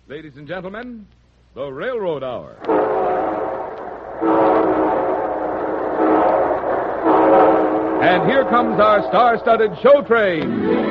Ladies and gentlemen, the Railroad Hour. And here comes our star-studded show train.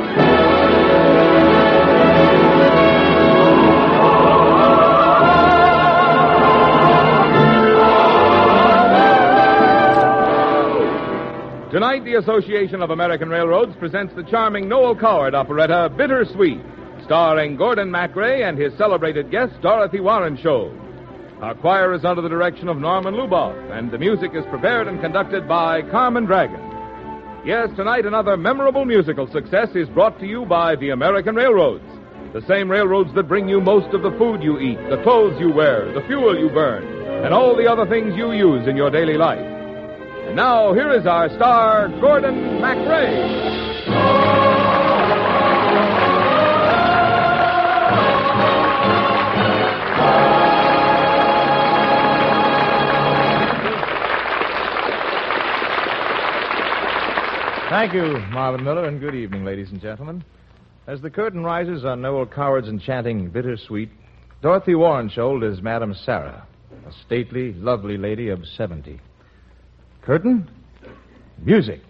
Tonight, the Association of American Railroads presents the charming Noel Coward operetta, Bittersweet, starring Gordon MacRae and his celebrated guest, Dorothy Warren Scholl. Our choir is under the direction of Norman Luboff, and the music is prepared and conducted by Carmen Dragon. Yes, tonight another memorable musical success is brought to you by the American Railroads, the same railroads that bring you most of the food you eat, the clothes you wear, the fuel you burn, and all the other things you use in your daily life. And now, here is our star, Gordon MacRae. Thank you, Marvin Miller, and good evening, ladies and gentlemen. As the curtain rises on Noel Coward's enchanting Bittersweet, Dorothy Warren Scholl is Madame Sarah, a stately, lovely lady of 70. Curtain, music.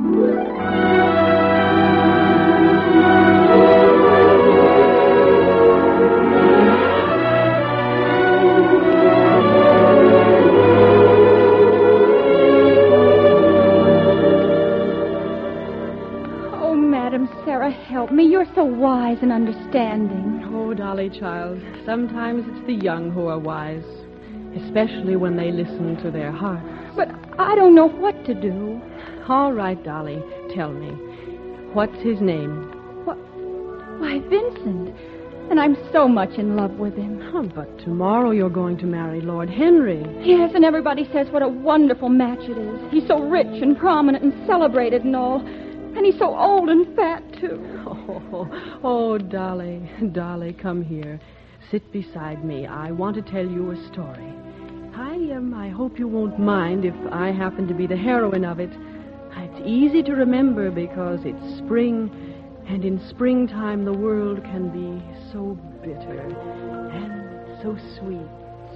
Oh, Madam Sarah, help me. You're so wise and understanding. Oh, Dolly, child, sometimes it's the young who are wise, especially when they listen to their hearts. But I don't know what to do. All right, Dolly, tell me. What's his name? Why, Vincent. And I'm so much in love with him. Oh, but tomorrow you're going to marry Lord Henry. Yes, and everybody says what a wonderful match it is. He's so rich and prominent and celebrated and all. And he's so old and fat, too. Oh, Dolly, come here. Sit beside me. I want to tell you a story. I hope you won't mind if I happen to be the heroine of it. It's easy to remember because it's spring, and in springtime the world can be so bitter and so sweet.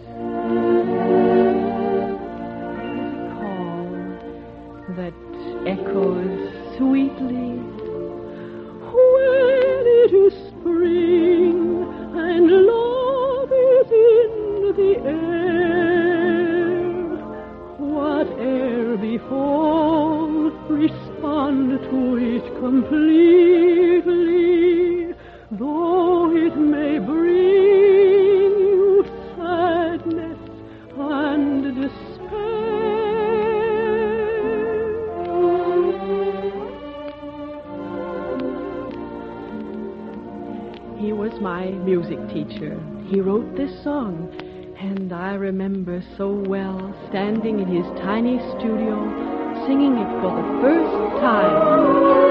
A call that echoes sweetly when it is spring and love is in the air. Whate'er befall, respond to it completely, though it may bring you sadness and despair. He was my music teacher. He wrote this song. And I remember so well standing in his tiny studio, singing it for the first time.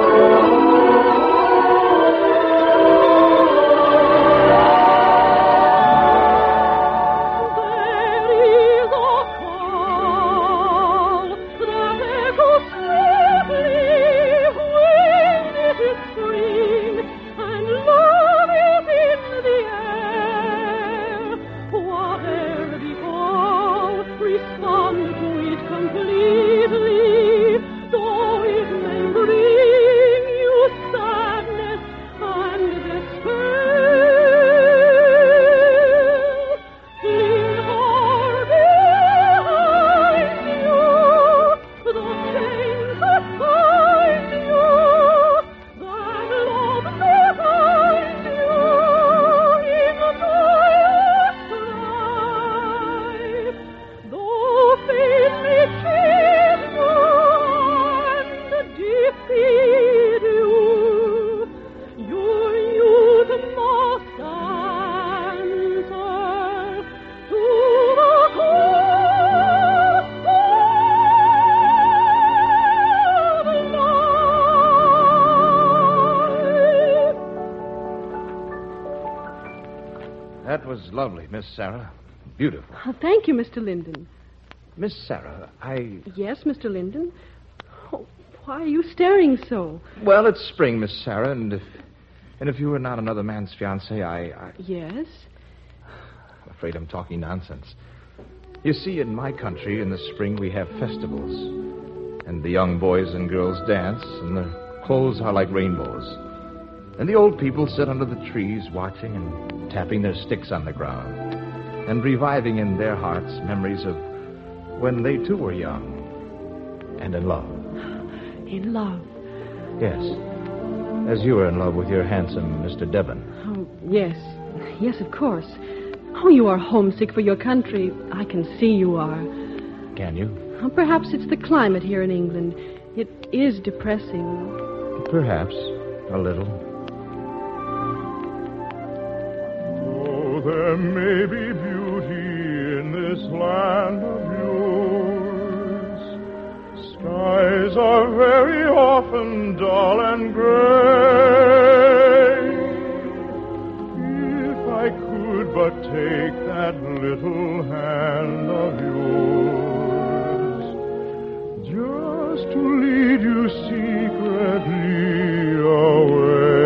That was lovely, Miss Sarah. Beautiful. Oh, thank you, Mr. Linden. Miss Sarah, Yes, Mr. Linden? Oh, why are you staring so? Well, it's spring, Miss Sarah, and And if you were not another man's fiancée, I... Yes? I'm afraid I'm talking nonsense. You see, in my country, in the spring, we have festivals. And the young boys and girls dance, and their clothes are like rainbows. And the old people sit under the trees watching and tapping their sticks on the ground and reviving in their hearts memories of when they too were young and in love. In love? Yes. As you were in love with your handsome Mr. Devon. Oh, yes. Yes, of course. Oh, you are homesick for your country. I can see you are. Can you? Oh, perhaps it's the climate here in England. It is depressing. Perhaps. A little. Oh, there may be beauty in this land of yours. Skies are very often dull and gray. If I could but take that little hand of yours, just to lead you secretly away.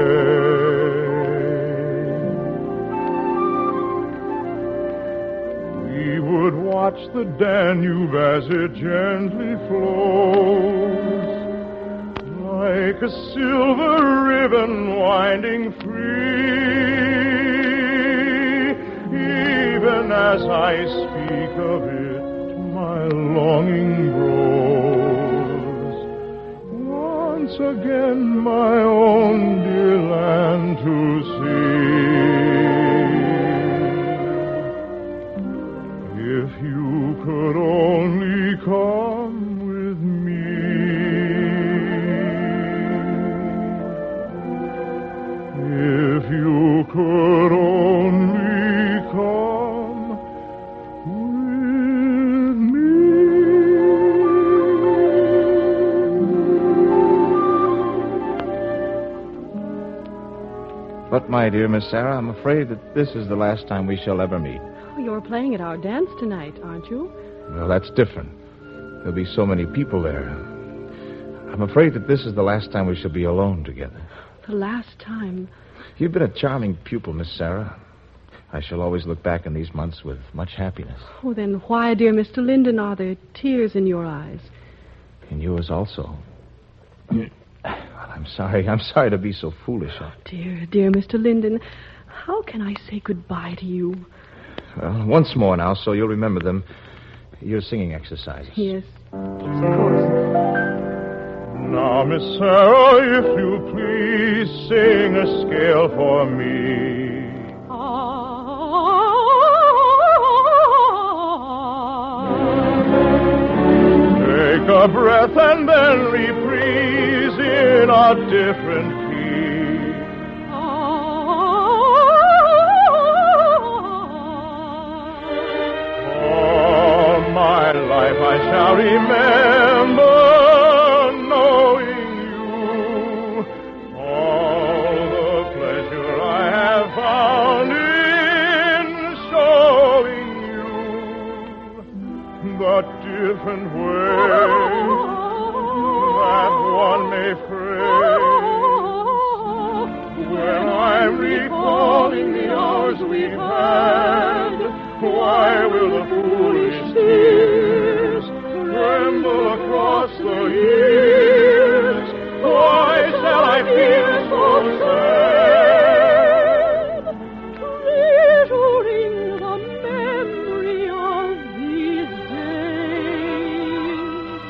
We would watch the Danube as it gently flows, like a silver ribbon winding free. Even as I speak of it, my longing grows. Once again, my own dear land to see. If you could only come with me. If you could only come with me. But, my dear Miss Sarah, I'm afraid that this is the last time we shall ever meet. Oh, you're playing at our dance tonight, aren't you? Well, that's different. There'll be so many people there. I'm afraid that this is the last time we shall be alone together. The last time. You've been a charming pupil, Miss Sarah. I shall always look back on these months with much happiness. Oh, then why, dear Mr. Linden, are there tears in your eyes? And yours also. I'm sorry to be so foolish. Dear Mr. Linden, how can I say goodbye to you? Well, once more now, so you'll remember them. Your singing exercises. Yes, of course. Now, Miss Sarah, if you please, sing a scale for me. Take a breath and then reprise in a different key. All my life I shall remember knowing you. All the pleasure I have found in showing you the different ways that one may phrase. When I'm recalling the hours we've had, why will the foolish tears tremble across the years? Why shall I feel so sad, treasuring the memory of these days?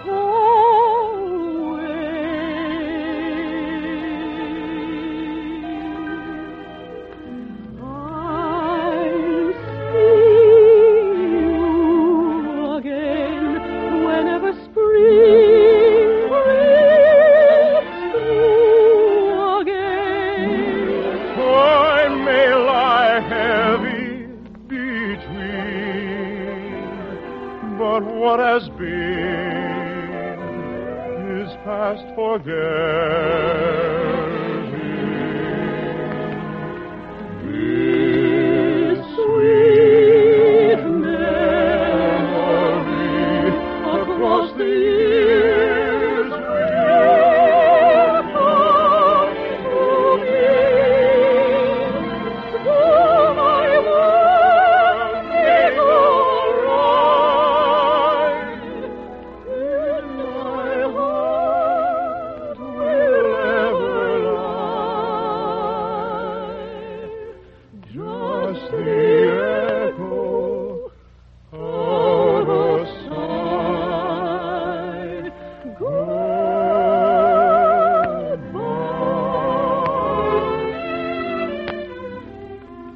But what has been is past forgetting. This sweet memory across the years will come to me.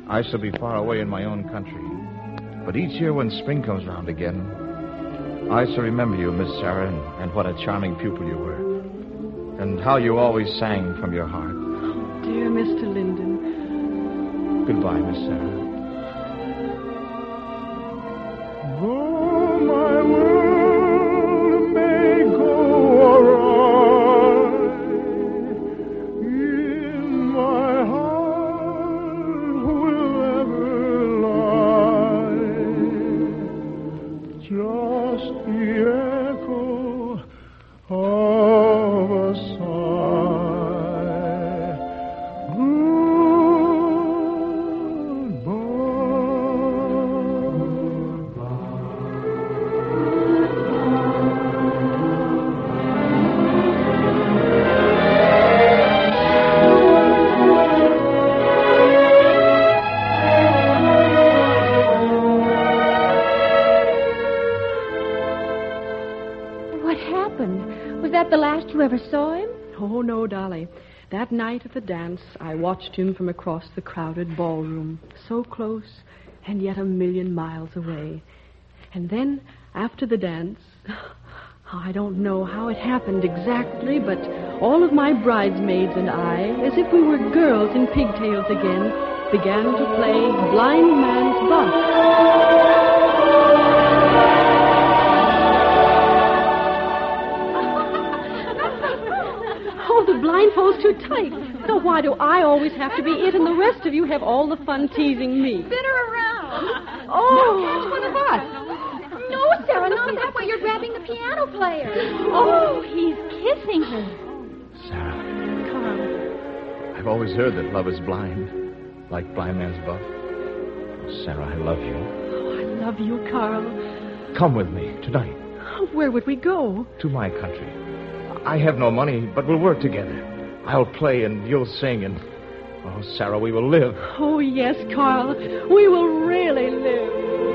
I shall be far away in my own country. But each year when spring comes round again, I shall remember you, Miss Sarah, and what a charming pupil you were. And how you always sang from your heart. Dear Mr. Linden. Goodbye, Miss Sarah. Oh, my world may go awry. In my heart will ever lie just the echo of a sigh. The last you ever saw him? Oh, no, Dolly. That night at the dance, I watched him from across the crowded ballroom, so close and yet a million miles away. And then, after the dance, I don't know how it happened exactly, but all of my bridesmaids and I, as if we were girls in pigtails again, began to play Blind Man's Buff. The blindfold's too tight. So why do I always have to be it and the rest of you have all the fun teasing me? Spin her around. Oh. Catch one of us. No, Sarah, not that way. You're grabbing the piano player. Oh, he's kissing her. Sarah, Carl. I've always heard that love is blind, like Blind Man's Buff. Oh, Sarah, I love you. Oh, I love you, Carl. Come with me tonight. Where would we go? To my country. I have no money, but we'll work together. I'll play and you'll sing and... Oh, Sarah, we will live. Oh, yes, Carl. We will really live.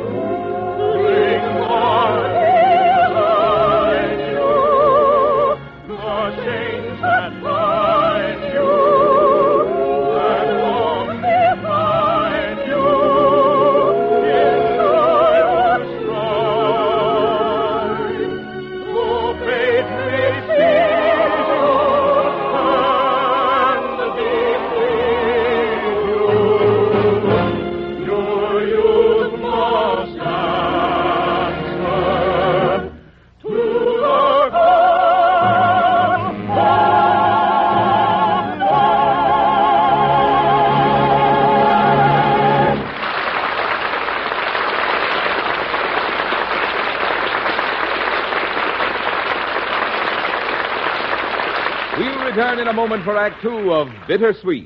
Return in a moment for Act Two of Bittersweet.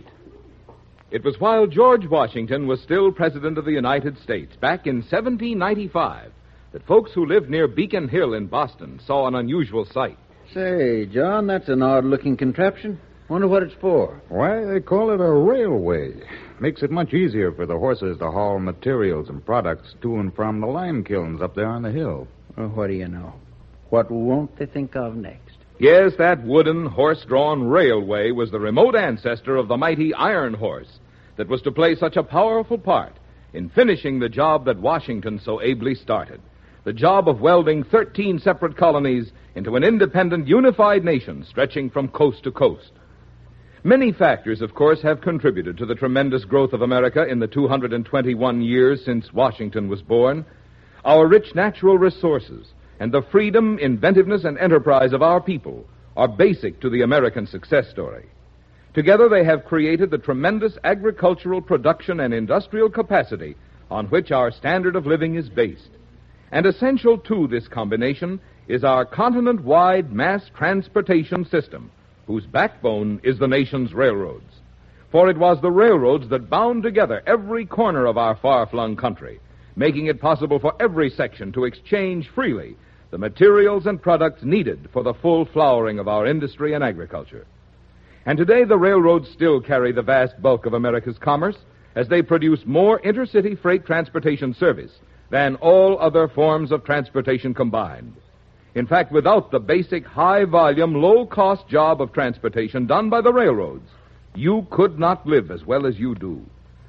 It was while George Washington was still President of the United States, back in 1795, that folks who lived near Beacon Hill in Boston saw an unusual sight. Say, John, that's an odd-looking contraption. Wonder what it's for. Why, they call it a railway. Makes it much easier for the horses to haul materials and products to and from the lime kilns up there on the hill. Well, what do you know? What won't they think of next? Yes, that wooden, horse-drawn railway was the remote ancestor of the mighty iron horse that was to play such a powerful part in finishing the job that Washington so ably started, the job of welding 13 separate colonies into an independent, unified nation stretching from coast to coast. Many factors, of course, have contributed to the tremendous growth of America in the 221 years since Washington was born. Our rich natural resources and the freedom, inventiveness, and enterprise of our people are basic to the American success story. Together they have created the tremendous agricultural production and industrial capacity on which our standard of living is based. And essential to this combination is our continent-wide mass transportation system, whose backbone is the nation's railroads. For it was the railroads that bound together every corner of our far-flung country, making it possible for every section to exchange freely the materials and products needed for the full flowering of our industry and agriculture. And today the railroads still carry the vast bulk of America's commerce as they produce more intercity freight transportation service than all other forms of transportation combined. In fact, without the basic high-volume, low-cost job of transportation done by the railroads, you could not live as well as you do.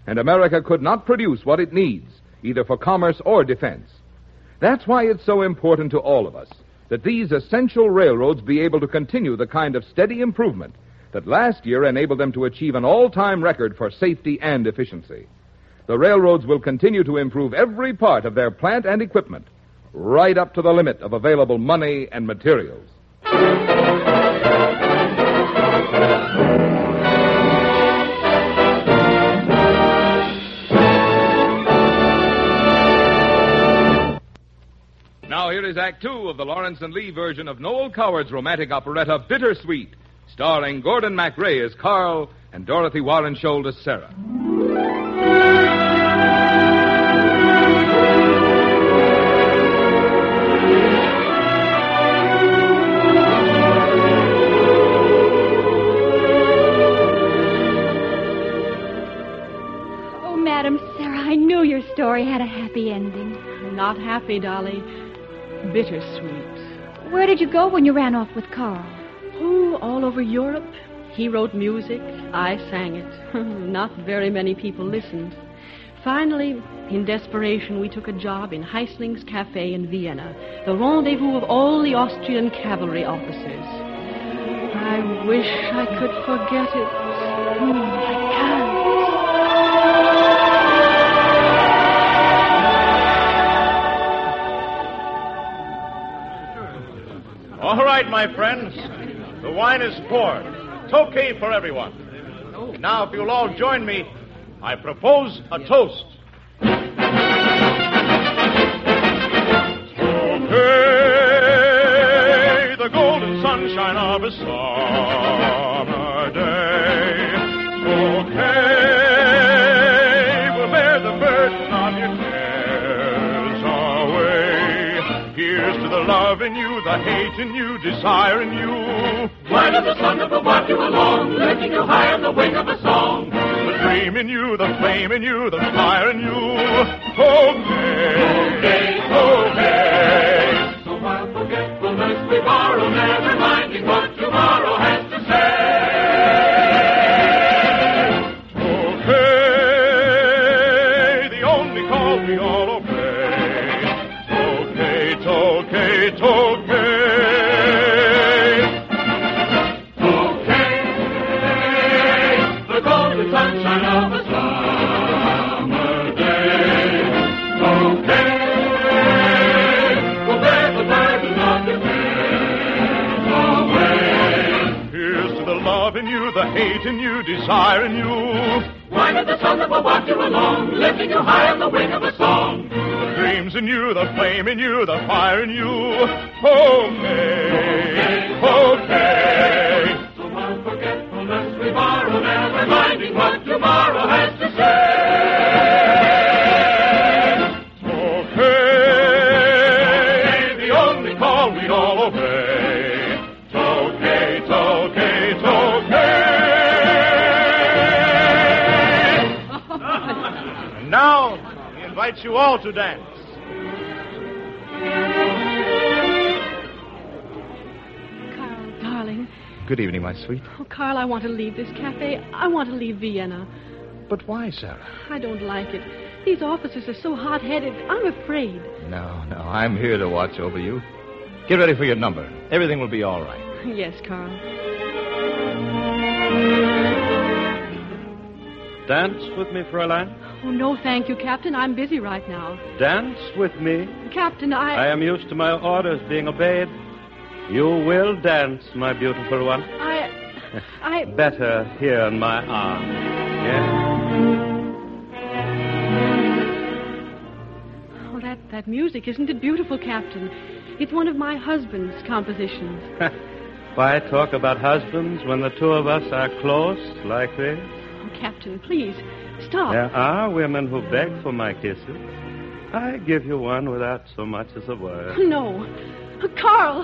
and America could not produce what it needs, either for commerce or defense. That's why it's so important to all of us that these essential railroads be able to continue the kind of steady improvement that last year enabled them to achieve an all-time record for safety and efficiency. The railroads will continue to improve every part of their plant and equipment, right up to the limit of available money and materials. Now here is Act Two of the Lawrence and Lee version of Noel Coward's romantic operetta, Bittersweet, starring Gordon MacRae as Carl and Dorothy Warrenshold as Sarah. Oh, Madam Sarah, I knew your story had a happy ending. Not happy, Dolly. Bittersweet. Where did you go when you ran off with Carl? Oh, all over Europe. He wrote music. I sang it. Not very many people listened. Finally, in desperation, we took a job in Heisling's Cafe in Vienna, the rendezvous of all the Austrian cavalry officers. I wish I could forget it. I can't. All right, my friends. The wine is poured. Tokay for everyone. Now, if you'll all join me, I propose a toast. Tokay, the golden sunshine of a summer day. Tokay, will bear the burden of your cares away. Here's to the love in you, the hate in you, desire in you. Why does the sun that will walk you along, lifting you high on the wing of a song? The dream in you, the flame in you, the fire in you. Tokay, Tokay. So while forgetfulness we borrow, never minding what tomorrow has to say. Tokay, the only call we all obey. Tokay, Tokay, Tokay. Sunshine of a summer day. Tokay, will bear the burden of your cares away. Here's to the love in you, the hate in you, desire in you. Why not the sun that will walk you along, lifting you high on the wing of a song? The dreams in you, the flame in you, the fire in you. Tokay, Tokay. So while forgetfulness we borrow, never minding what tomorrow has to say. Tokay, the only call we all obey. Tokay, Tokay, Tokay. And now, he invites you all to dance. Carl, darling. Good evening, my sweet. Oh, Carl, I want to leave this cafe. I want to leave Vienna. But why, Sarah? I don't like it. These officers are so hot-headed. I'm afraid. No, I'm here to watch over you. Get ready for your number. Everything will be all right. Yes, Carl. Dance with me, Fräulein? Oh, no, thank you, Captain. I'm busy right now. Dance with me? Captain, I am used to my orders being obeyed. You will dance, my beautiful one. I... Better here in my arms. Yes? Oh, that music, isn't it beautiful, Captain? It's one of my husband's compositions. Why talk about husbands when the two of us are close like this? Oh, Captain, please, stop. There are women who beg for my kisses. I give you one without so much as a word. No. Carl!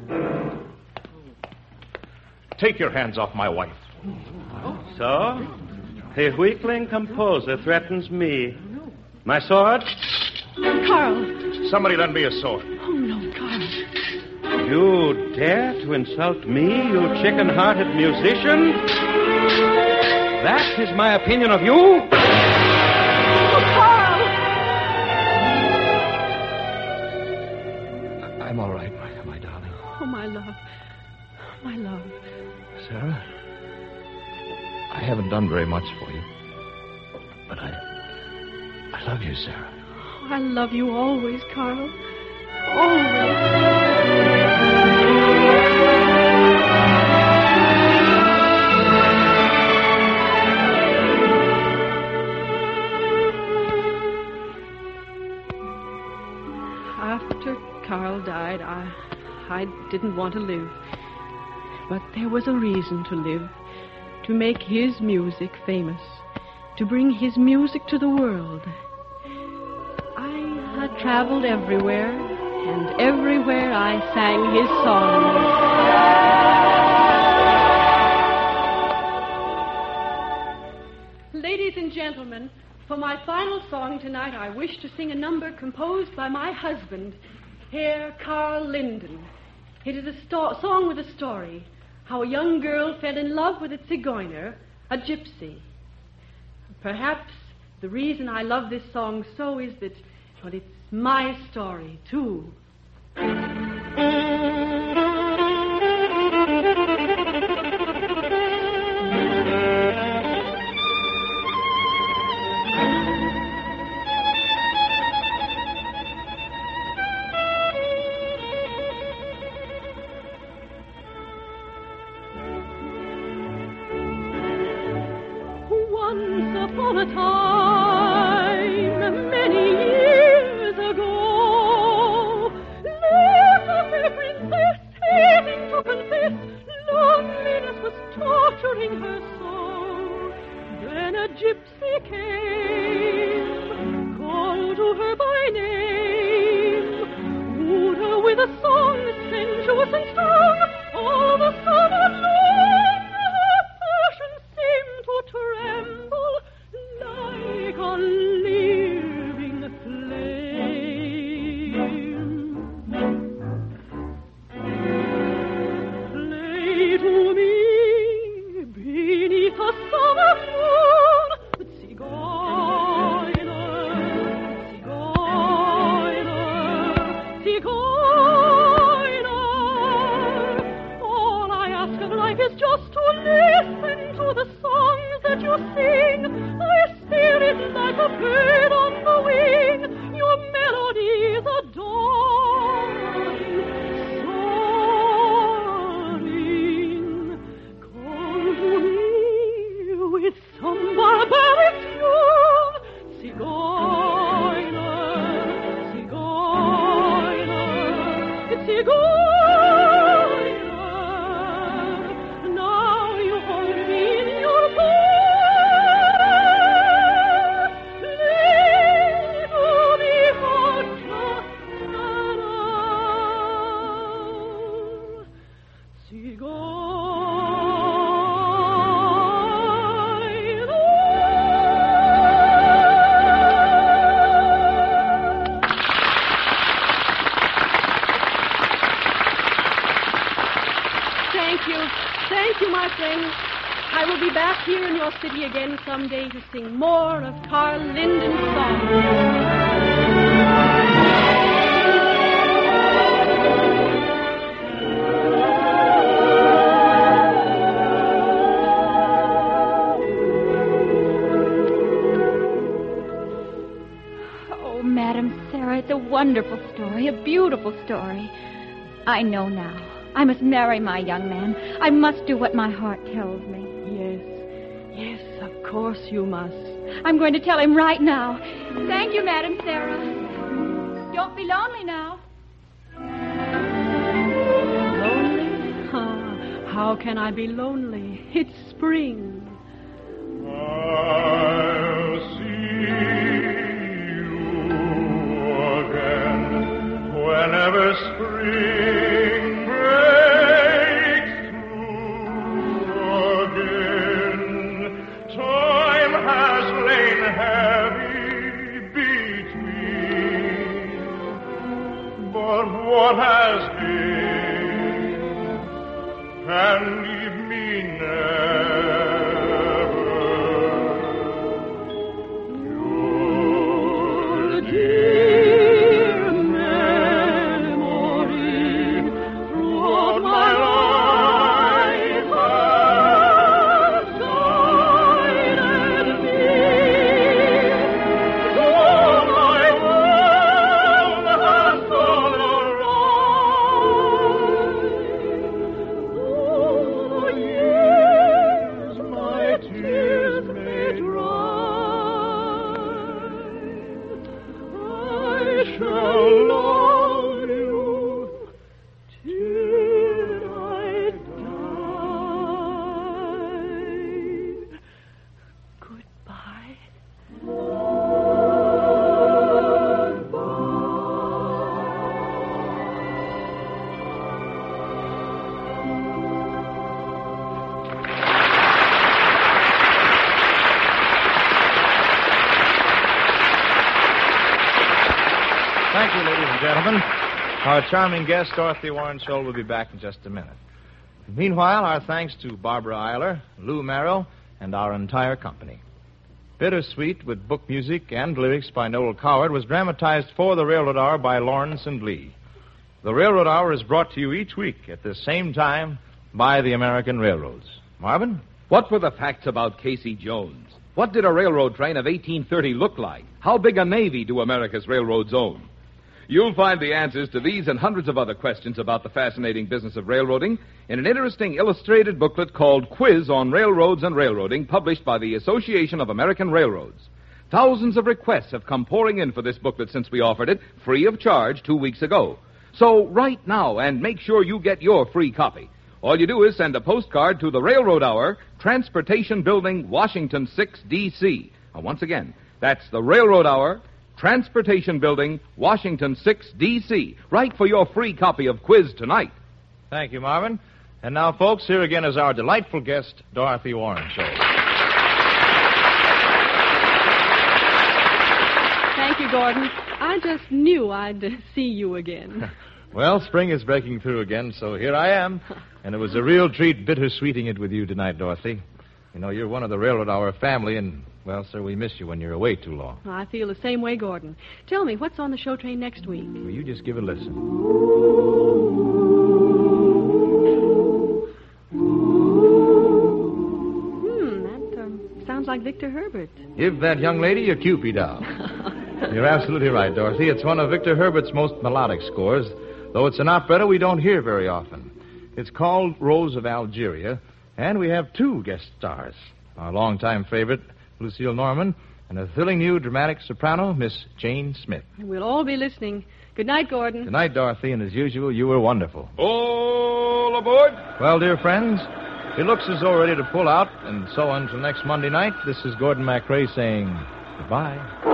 Take your hands off my wife. So? A weakling composer threatens me. My sword? Carl! Somebody lend me a sword. Oh, no, Carl. You dare to insult me, you chicken-hearted musician? That is my opinion of you? I'm all right, my darling. Oh, my love. My love. Sarah, I haven't done very much for you. But I love you, Sarah. Oh, I love you always, Carl. Always. After Carl died, I didn't want to live. But there was a reason to live. To make his music famous. To bring his music to the world. I traveled everywhere, and everywhere I sang his songs. Ladies and gentlemen, for my final song tonight, I wish to sing a number composed by my husband, Herr Carl Linden. It is a song with a story, how a young girl fell in love with a Zigeuner, a gypsy. Perhaps the reason I love this song so is that, well, it's my story, too. Upon a time, many years ago, lived a fair princess, hating to confess, loneliness was torturing her soul. Then a gypsy came, called to her by name, wooed her with a song, sensuous and strong, all the summer long. Her passion seemed to tremble like a living flame. Play to me beneath a summer moon, Zigeuner, Zigeuner, Zigeuner. All I ask of life is just to listen to the songs that you sing. I spirit like a bird on the wing, your melodies adoring, soaring. Come to me with some barbaric tune, Zigeuner, Zigeuner, Zigeuner. Now you hold me in your Thank you, my friends. I will be back here in your city again someday to sing more of Carl Linden's songs. Oh, Madam Sarah, it's a wonderful story, a beautiful story. I know now. I must marry my young man. I must do what my heart tells me. Yes, of course you must. I'm going to tell him right now. Thank you, Madam Sarah. Don't be lonely now. Lonely? How can I be lonely? It's spring. I'll see you again whenever spring breaks through again. Time has lain heavy between, but what has been can leave me never. Your dear memory Thank you, ladies and gentlemen. Our charming guest, Dorothy Warren Scholl, will be back in just a minute. Meanwhile, our thanks to Barbara Eiler, Lou Merrill, and our entire company. Bittersweet, with book music and lyrics by Noel Coward, was dramatized for the Railroad Hour by Lawrence and Lee. The Railroad Hour is brought to you each week at the same time by the American Railroads. Marvin? What were the facts about Casey Jones? What did a railroad train of 1830 look like? How big a navy do America's railroads own? You'll find the answers to these and hundreds of other questions about the fascinating business of railroading in an interesting illustrated booklet called Quiz on Railroads and Railroading, published by the Association of American Railroads. Thousands of requests have come pouring in for this booklet since we offered it free of charge 2 weeks ago. So write now and make sure you get your free copy. All you do is send a postcard to the Railroad Hour, Transportation Building, Washington 6, D.C. Once again, that's the Railroad Hour, Transportation Building, Washington 6, D.C. Write for your free copy of Quiz tonight. Thank you, Marvin. And now, folks, here again is our delightful guest, Dorothy Warren Scholl. Thank you, Gordon. I just knew I'd see you again. Well, spring is breaking through again, so here I am. And it was a real treat bittersweeting it with you tonight, Dorothy. You know, you're one of the Railroad Hour family, and, well, sir, we miss you when you're away too long. I feel the same way, Gordon. Tell me, what's on the show train next week? Well, you just give a listen. That sounds like Victor Herbert. Give that young lady a Cupid doll. You're absolutely right, Dorothy. It's one of Victor Herbert's most melodic scores, though it's an operetta we don't hear very often. It's called Rose of Algeria, and we have two guest stars. Our longtime favorite, Lucille Norman, and a thrilling new dramatic soprano, Miss Jane Smith. We'll all be listening. Good night, Gordon. Good night, Dorothy, and as usual, you were wonderful. All aboard! Well, dear friends, it looks as though we're ready to pull out, and so until next Monday night, this is Gordon MacRae saying goodbye.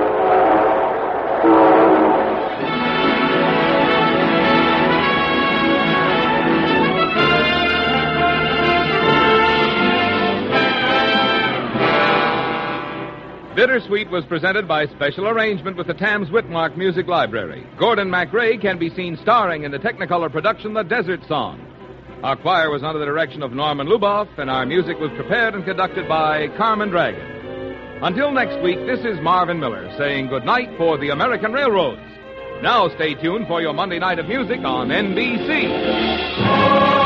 Bittersweet was presented by special arrangement with the Tams Whitmark Music Library. Gordon MacRae can be seen starring in the Technicolor production The Desert Song. Our choir was under the direction of Norman Luboff, and our music was prepared and conducted by Carmen Dragon. Until next week, this is Marvin Miller saying good night for the American Railroads. Now stay tuned for your Monday night of music on NBC.